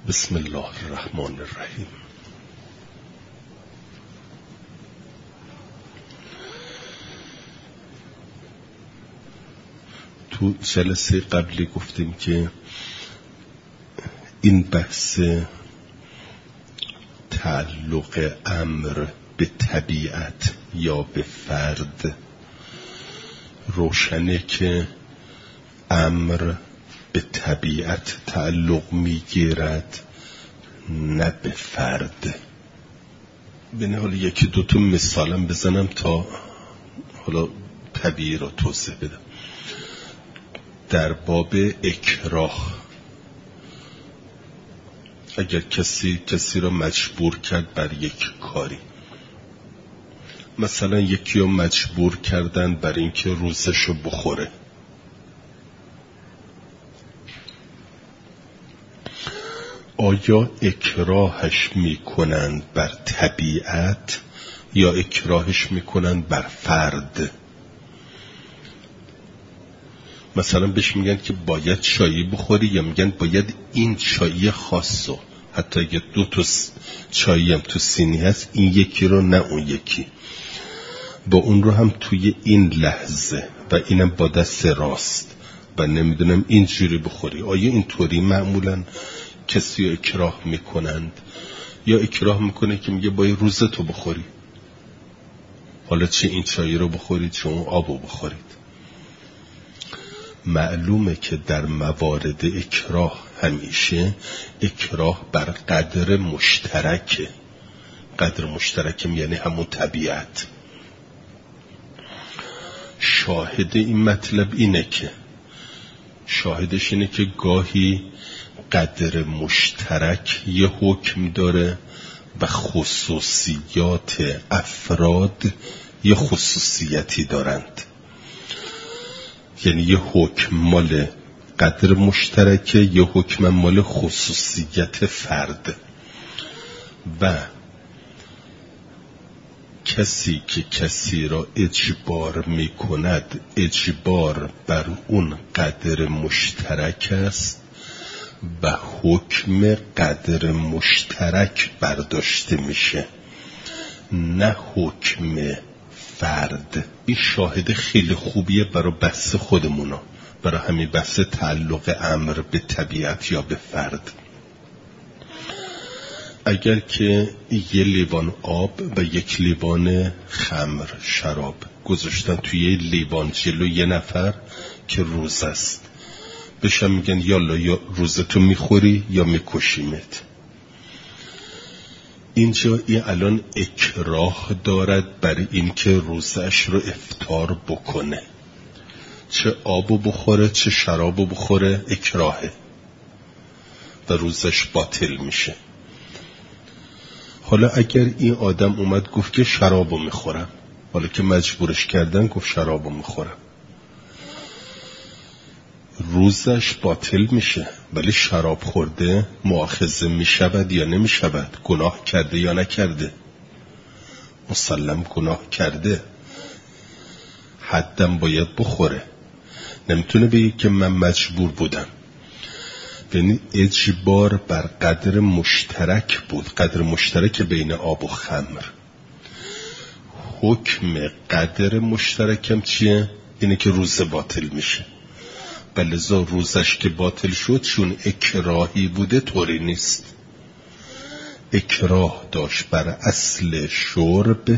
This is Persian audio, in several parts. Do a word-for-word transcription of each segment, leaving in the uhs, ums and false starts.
بسم الله الرحمن الرحیم. تو جلسه قبلی گفتیم که این بحث تعلق امر به طبیعت یا به فرد روشنه که امر به طبیعت تعلق میگیرد نه به فرد. بینه حالا یکی دوتا مثالم بزنم تا حالا طبیعی را توضیح بدم. در باب اکراه، اگر کسی کسی را مجبور کرد بر یک کاری، مثلا یکی رو مجبور کردن بر اینکه روزشو بخوره، آیا اکراهش میکنند بر طبیعت یا اکراهش میکنند بر فرد؟ مثلا بهش میگن که باید چایی بخوری یا میگن باید این چایی خاصو، حتی اگه دو تا چایی هم تو سینی هست، این یکی رو نه اون یکی، با اون رو هم توی این لحظه و اینم با دست راست و نمیدونم اینجوری بخوری. آیا اینطوری معمولا کسی رو اکراه میکنند یا اکراه میکنه که میگه باید روزتو بخوری، حالا چه این چایی رو بخورید چه اون آبو بخورید؟ معلومه که در موارد اکراه همیشه اکراه بر قدر مشترکه. قدر مشترکم یعنی همون طبیعت. شاهد این مطلب اینه که شاهدش اینه که گاهی قدر مشترک یه حکم داره و خصوصیات افراد یه خصوصیتی دارند. یعنی یه حکم مال قدر مشترکه، یه حکم مال خصوصیت فرد. و کسی که کسی را اجبار می کند، اجبار بر اون قدر مشترک است و حکم قدر مشترک برداشته میشه، نه حکم فرد. این شاهد خیلی خوبیه برای بحث خودمونا، برای همین بحث تعلق امر به طبیعت یا به فرد. اگر که یه لیوان آب و یک لیوان خمر شراب گذاشتن توی یه لیوان جلو یه نفر که روز است، بهش میگن یالا یا روزتو میخوری یا میکشیمت. اینجا این الان اکراه دارد بر این که روزش رو افطار بکنه، چه آبو بخوره چه شرابو بخوره اکراهه و روزش باطل میشه. حالا اگر این آدم اومد گفت که شرابو میخورم، حالا که مجبورش کردن گفت شرابو میخورم، روزش باطل میشه، ولی شراب خورده مؤاخذه میشود یا نمیشود؟ گناه کرده یا نکرده؟ مسلم گناه کرده، حدم باید بخوره. نمیتونه بگه که من مجبور بودم. یعنی اجبار بر قدر مشترک بود، قدر مشترک بین آب و خمر. حکم قدر مشترکم چیه؟ اینه که روز باطل میشه. بلذا روزش که باطل شد چون اکراهی بوده طوری نیست. اکراه داشت بر اصل شرب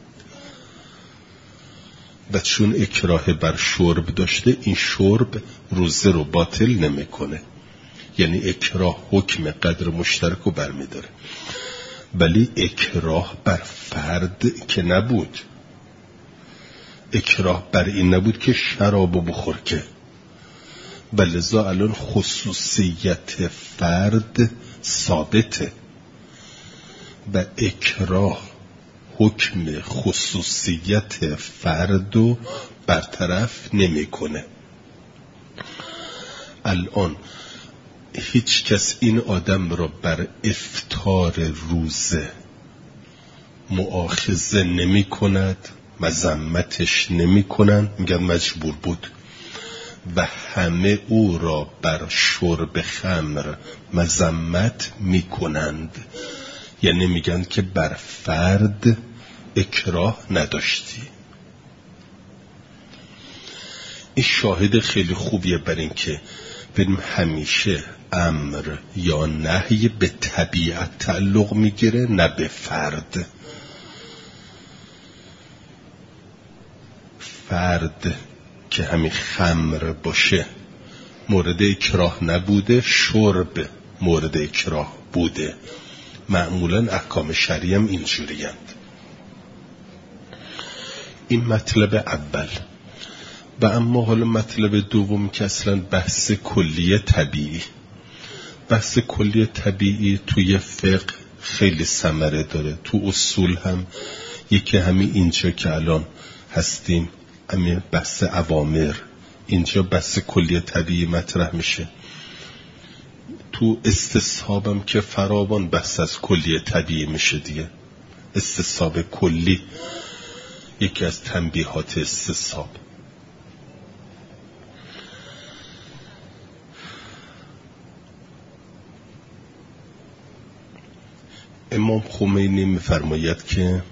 و چون اکراه بر شرب داشته، این شرب روزه رو باطل نمیکنه. یعنی اکراه حکم قدر مشترک رو برمی داره، ولی اکراه بر فرد که نبود. اکراه بر این نبود که شرابو بخور که، بلذا الان خصوصیت فرد ثابته و اکراه حکم خصوصیت فرد رو برطرف نمیکنه. الان هیچ کس این آدم را بر افطار روزه مؤاخذه نمی کند، مذمتش نمی کنن، میگن مجبور بود. و همه او را بر شرب خمر مذمت میکنند. یعنی میگن که بر فرد اکراه نداشتی. این شاهد خیلی خوبیه بر این که بریم همیشه امر یا نهی به طبیعت تعلق میگیره نه به فرد. فرد که همین خمر باشه مورد اکراه نبوده، شرب مورد اکراه بوده. معمولا احکام شرعی هم اینجوری هست. این مطلب اول. و اما حالا مطلب دوم که اصلا بحث کلی طبیعی. بحث کلی طبیعی توی فقه خیلی ثمره داره، تو اصول هم یکی همین اینجا که الان هستیم، همین بحث اوامر، اینجا بحث کلی طبیعی مطرح میشه. تو استصحابم که فراوان بحث از کلی طبیعی میشه دیگه. استصحاب کلی یکی از تنبیهات استصحاب. امام خمینی میفرماید که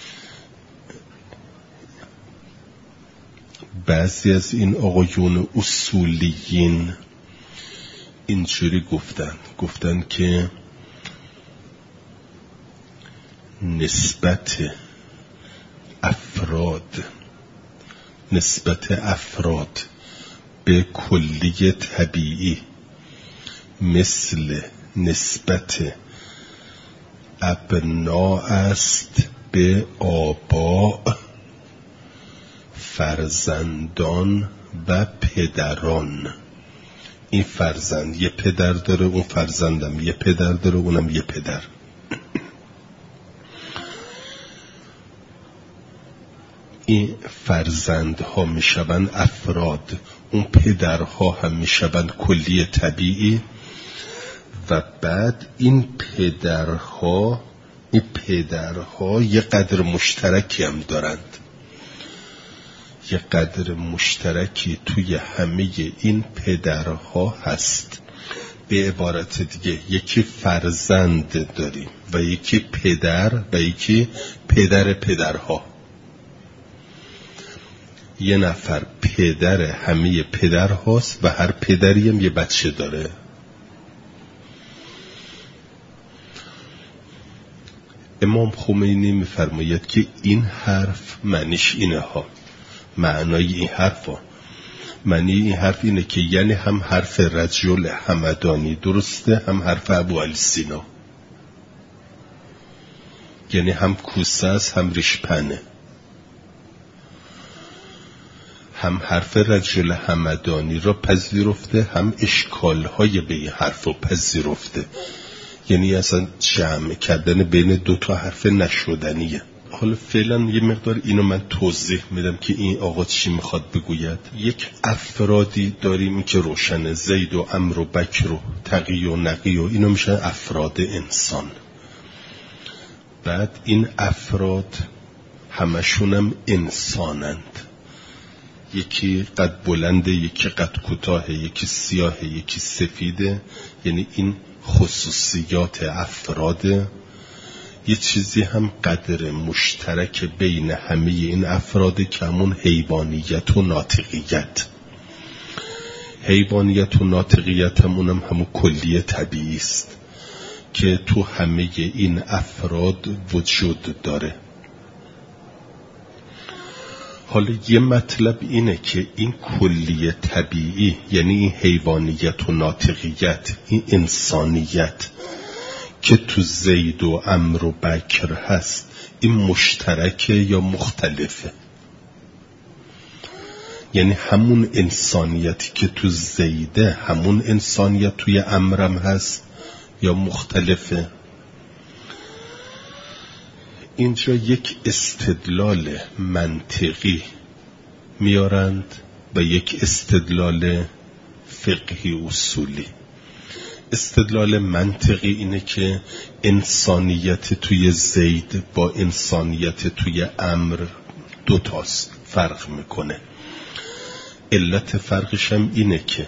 بعضی از این آقایون اصولیین اینجوری گفتن گفتن که نسبت افراد نسبت افراد به کلی طبیعی مثل نسبت ابنا است به آبا، فرزندان و پدران. این فرزند یه پدر داره، اون فرزندم یه پدر داره، اونم یه پدر. این فرزندها میشوند افراد، اون پدرها هم میشوند کلی طبیعی. و بعد این پدرها این پدرها یه قدر مشترکی هم دارند. یه قدر مشترکی توی همه این پدرها هست. به عبارت دیگه یکی فرزند داریم و یکی پدر و یکی پدر پدرها. یه نفر پدر همه پدر هاست و هر پدری هم یه بچه داره. امام خمینی میفرماید که این حرف معنیش اینه ها. معنای این حرف ها معنی این حرف اینه که یعنی هم حرف رجل همدانی درسته، هم حرف ابو علی سینا. یعنی هم کوسه است هم ریشپنه. هم حرف رجل همدانی را پذیرفته، هم اشکالهای به این حرف رو پذیرفته. یعنی اصلا جمع کردن بین دو تا حرف نشدنیه. حالا فعلا یه مقدار اینو من توضیح میدم که این آقا چی میخواد بگوید. یک افرادی داریم که روشن، زید و عمر و بکر و تقی و نقی و اینا میشن افراد انسان. بعد این افراد همشونم انسانند. یکی قد بلنده، یکی قد کوتاه، یکی سیاه، یکی سفیده. یعنی این خصوصیات افراده. یه چیزی هم قدر مشترک بین همه این افراد که همون حیوانیت و ناطقیت. حیوانیت و ناطقیت همونم همون کلی طبیعی است که تو همه این افراد وجود داره. حالا یه مطلب اینه که این کلی طبیعی یعنی این حیوانیت و ناطقیت، این انسانیت که تو زید و عمرو و بکر هست، این مشترکه یا مختلفه؟ یعنی همون انسانیتی که تو زیده همون انسانیت توی عمرم هست یا مختلفه؟ اینجا یک استدلال منطقی میارند و یک استدلال فقهی اصولی. استدلال منطقی اینه که انسانیت توی زید با انسانیت توی عمرو دو تاست، فرق میکنه. علت فرقش هم اینه که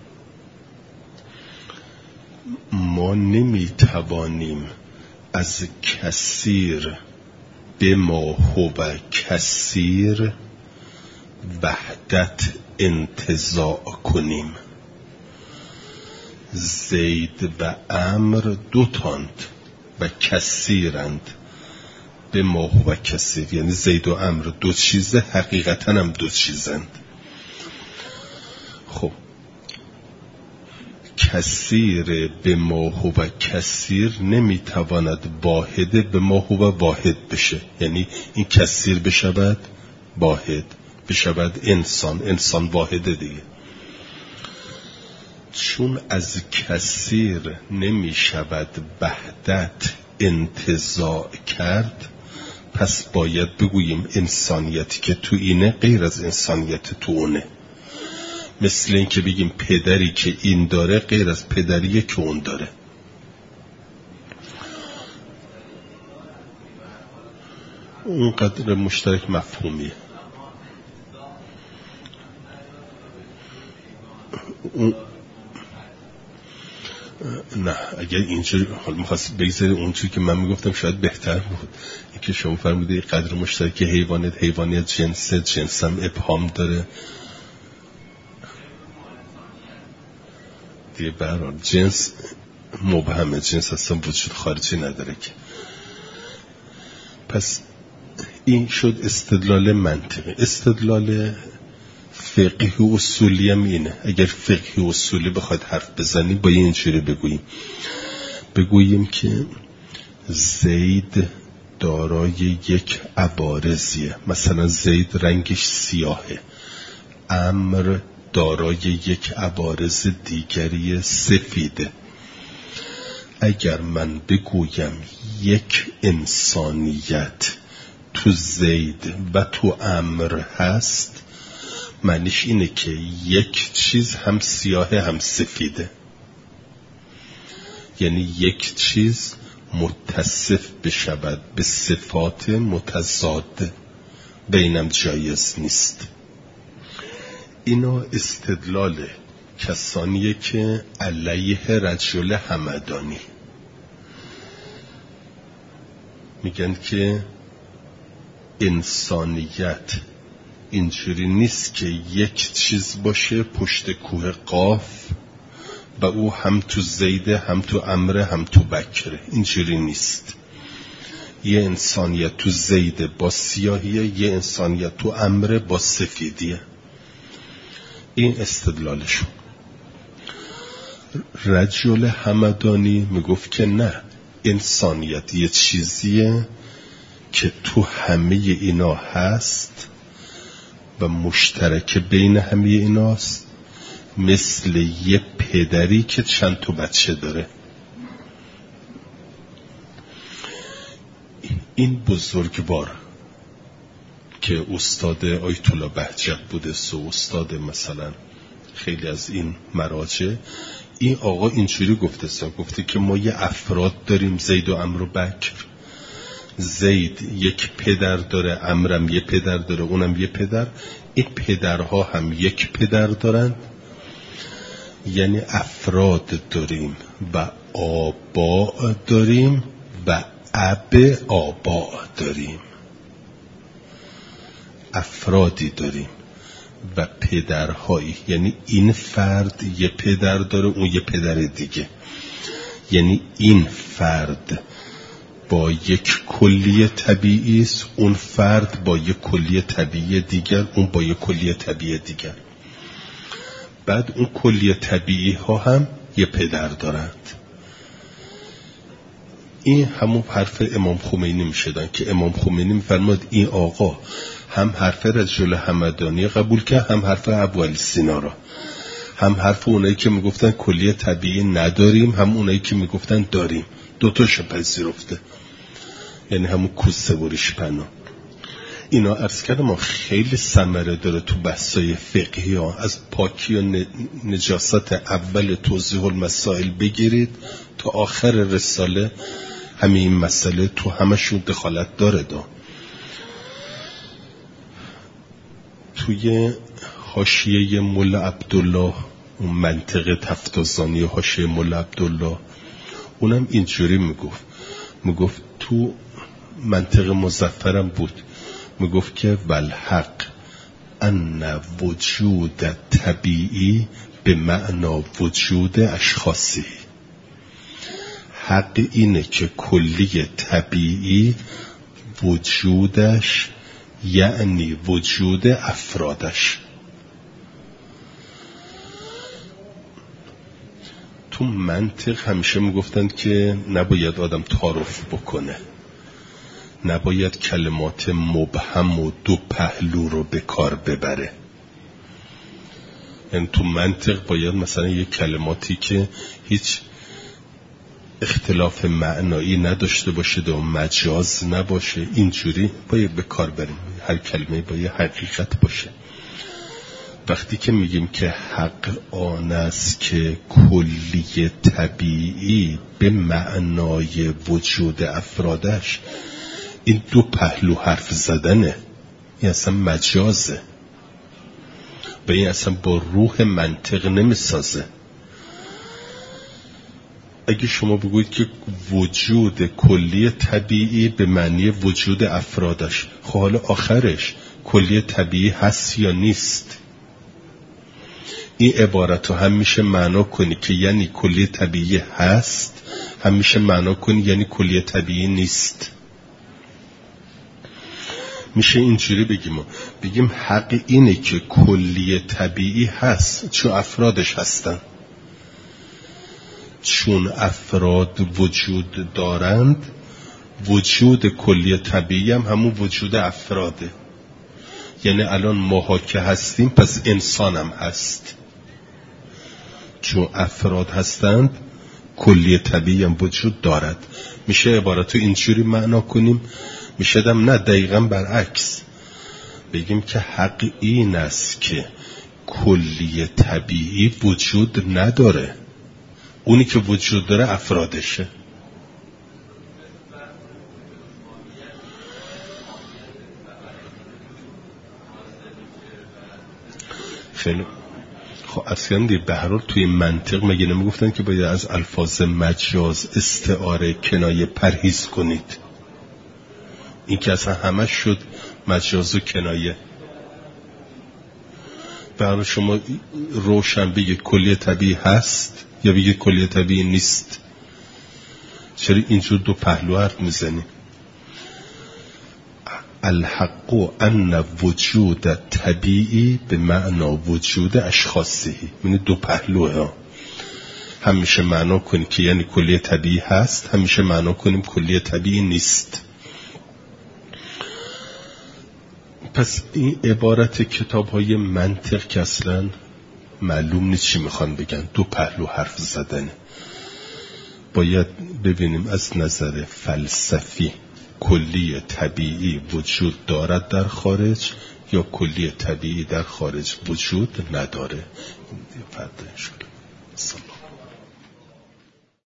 ما نمیتوانیم از کثیر به ما هو کثیر وحدت انتزاع کنیم. زید و عمرو دو تاند و کثیرند. به ما هو کثیر یعنی زید و عمرو دو چیزه، حقیقتا هم دو چیزند. خب کثیر به ما هو کثیر نمیتواند واحد به ما هو واحد بشه، یعنی این کثیر بشود واحد، بشود انسان، انسان واحده دیگه. چون از کثیر نمیشود وحدت انتزاع کرد، پس باید بگوییم انسانیتی که تو اینه غیر از انسانیت تو اونه. مثل این که بگیم پدری که این داره غیر از پدریه که اون داره. اون قدر مشترک مفهومیه. اون نه اگر اینجوری حال میخواست بگذاری اونجوری که من میگفتم شاید بهتر بود. این که شما فرموده قدر مشترک حیوانات، حیوانیت جنس، جنس هم ابهام داره دیگه. برحال جنس مبهمه، جنس اصلا وجود خارجی نداره که. پس این شد استدلال منطقی. استدلال فقهی و اصولی هم اینه. اگر فقهی و اصولی بخواید حرف بزنی با اینجوری بگوییم بگوییم که زید دارای یک عوارضیه، مثلا زید رنگش سیاهه، عمرو دارای یک عوارض دیگری سفیده. اگر من بگویم یک انسانیت تو زید و تو عمرو هست، معنیش اینه که یک چیز هم سیاه هم سفیده، یعنی یک چیز متصف بشود به صفات متضاد و اینم جایز نیست. اینا استدلال کسانیه که علیه رجل همدانی میگن که انسانیت اینجوری نیست که یک چیز باشه پشت کوه قاف و او هم تو زیده هم تو عمرو هم تو بکره. اینجوری نیست. یه انسانیت تو زیده با سیاهیه، یه انسانیت تو عمرو با سفیدیه. این استدلالشون. رجل همدانی میگفت که نه، انسانیت یه چیزیه که تو همه اینا هست و مشترک بین همه ایناست، مثل یه پدری که چند تا بچه داره. این بزرگوار که استاد آیت الله بهجت بوده و استاد مثلا خیلی از این مراجع، این آقا اینجوری گفته سا گفته که ما یه افراد داریم، زید و عمرو و بکر. زید یک پدر داره، عمرم یه پدر داره، اونم یه پدر. این پدرها هم یک پدر دارن، یعنی افراد داریم و آبا داریم و اب آبا داریم. افرادی داریم و پدرهایی، یعنی این فرد یه پدر داره، اون یه پدر دیگه. یعنی این فرد با یک کلیه طبیعی است، اون فرد با یک کلیه طبیعی دیگر، اون با یک کلیه طبیعی دیگر. بعد اون کلیه طبیعی ها هم یه پدر دارند. این همون حرف امام خمینی میشدن که امام خمینی میفرماد این آقا هم حرف رجل همدانی قبول کرد، هم حرف ابوعلی سینا را، هم حرف اونایی که میگفتن کلیه طبیعی نداریم، هم اونایی که میگفتن داریم. دوتاشو پذیرفته، یعنی همون کوسه بریش پناه. اینا عرض کردم ما خیلی ثمره داره تو بحثای فقهی ها. از پاکی و نجاست اول توضیح المسائل بگیرید تا آخر رساله، همین این مسئله تو همشون دخالت داره. دا توی حاشیه مولا عبدالله، اون منطق تفتازانی حاشیه مولا عبدالله، اونم اینجوری میگفت میگفت تو منطق مظفرم بود، میگفت که والحق ان وجود طبیعی به معنا وجود اشخاصی. حق اینه که کلی طبیعی وجودش یعنی وجود افرادش. تو منطق همیشه میگفتند که نباید آدم تعارف بکنه، نباید کلمات مبهم و دو پهلو رو به کار ببره. یعنی تو منطق باید مثلا یک کلماتی که هیچ اختلاف معنایی نداشته باشه و مجاز نباشه اینجوری باید به کار بریم، هر کلمه باید حقیقت باشه. وقتی که میگیم که حق آن است که کلی طبیعی به معنای وجود افرادش، این دو پهلو حرف زدنه، این اصلا مجازه و این اصلا با روح منطق نمیسازه. اگه شما بگوید که وجود کلی طبیعی به معنی وجود افرادش، خب حالا آخرش کلی طبیعی هست یا نیست؟ این عبارت رو هم میشه معنا کنی که یعنی کلی طبیعی هست، هم میشه معنا کنی یعنی کلی طبیعی نیست. میشه اینجوری بگیم بگیم حق اینه که کلی طبیعی هست چون افرادش هستن، چون افراد وجود دارند وجود کلی طبیعی هم همون وجود افراده. یعنی الان ماها که هستیم پس انسان هم هست، چون افراد هستند کلی طبیعی هم وجود دارد. میشه عبارتو اینجوری معنا کنیم، میشه دم نه دقیقا برعکس بگیم که حق این است که کلی طبیعی وجود نداره، اونی که وجود داره افرادشه. خیلی خب اصلا دی به هر حال توی منطق مگه نمیگفتن که باید از الفاظ مجاز، استعاره، کنایه پرهیز کنید؟ این که اصلا همش شد مجاز و کنایه. برای شما روشن بگید کلی طبیعی هست یا بگید کلی طبیعی نیست؟ چرا اینجور دو پهلو حرف میزنی؟ الحق ان وجود طبیعی به معنا وجود اشخاصی، یعنی دو پهلوه ها. همیشه معنا کنیم که یعنی کلی طبیعی هست، همیشه معنا کنیم کلی طبیعی نیست. پس این عبارت کتاب های منطق که اصلا معلوم نیست چی میخوان بگن، دو پهلو حرف زدنه. باید ببینیم از نظر فلسفی کلی طبیعی وجود دارد در خارج یا کلی طبیعی در خارج وجود نداره. فردا انشاءالله.